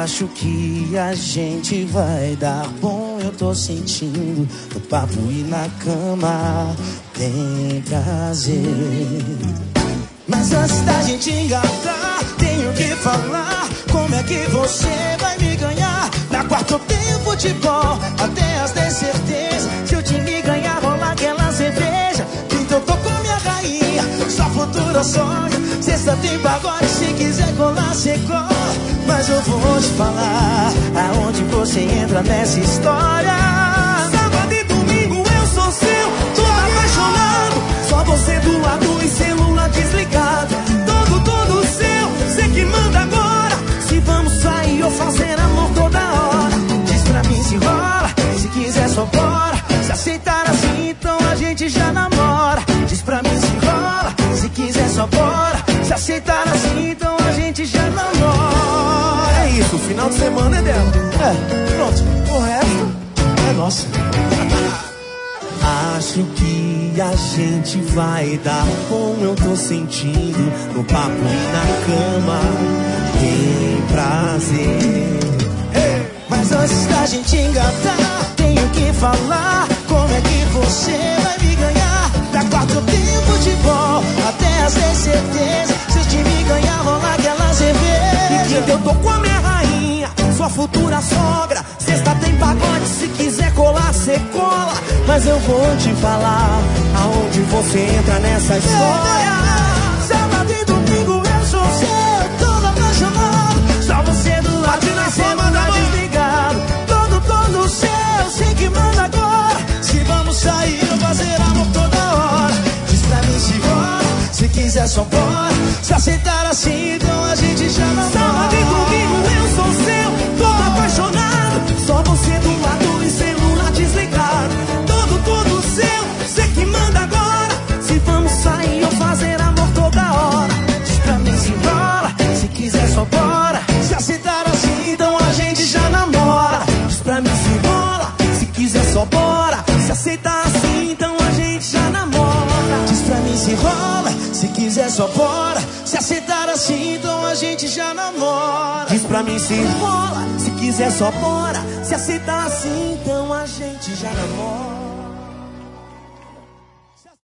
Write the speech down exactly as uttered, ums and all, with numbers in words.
Acho que a gente vai dar bom, eu tô sentindo. No papo e na cama tem prazer. Mas antes da gente engatar, tenho que falar. Como é que você vai me ganhar? Na quarta eu tenho futebol, até as dez certeza. Se eu te me ganhar, rola aquela cerveja. Então eu tô com minha rainha, sua futura sogra. Sexta tem pagode, se quiser colar, cê cola. Mas eu vou te falar aonde você entra nessa história. Sábado e domingo eu sou seu, tô apaixonado. Só você do lado e celular desligado. Todo, todo seu, cê que manda agora. Se vamos sair ou fazer amor toda hora. Diz pra mim se rola, se quiser só bora. Se aceitar assim, então a gente já namora. Diz pra mim se rola, se quiser só bora. Se aceitar assim, então a gente já namora. É isso, o final de semana é dela. É, pronto, o resto é nosso. Acho que a gente vai dar bom, eu tô sentindo. No papo e na cama tem prazer. Hey! Mas antes da gente engatar, tenho que falar. Como é que você vai me ganhar? Da quarta eu tenho futebol, até as dez certeza. Se eu te me ganhar, rola aquela cerveja. E quinta eu tô com a minha rainha, sua futura sogra. Sexta tem pagode, se quiser colar, cê cola. Mas eu vou te falar aonde você entra nessa história. Sábado e domingo eu sou seu, todo apaixonado. Só você do lado e na semana desligado. Todo, todo seu, sei que manda agora. Se vamos sair ou fazer amor toda hora. Diz pra mim se bora, se quiser só bora. Se aceitar assim, então a gente já namora. Sábado e domingo eu sou seu, todo apaixonado. Só você do lado e celular desligado. Todo, todo seu, cê que manda agora. Se vamos sair ou fazer amor toda hora. Diz pra mim se rola, se quiser só bora. Se aceitar assim, então a gente já namora. Diz pra mim se rola, se quiser só bora. Se aceitar assim, então a gente já namora. Diz pra mim se rola, se quiser só bora. Se aceitar assim, então a gente já namora. Diz pra mim se rola, se quiser só bora. Se aceitar assim, então a gente já namora.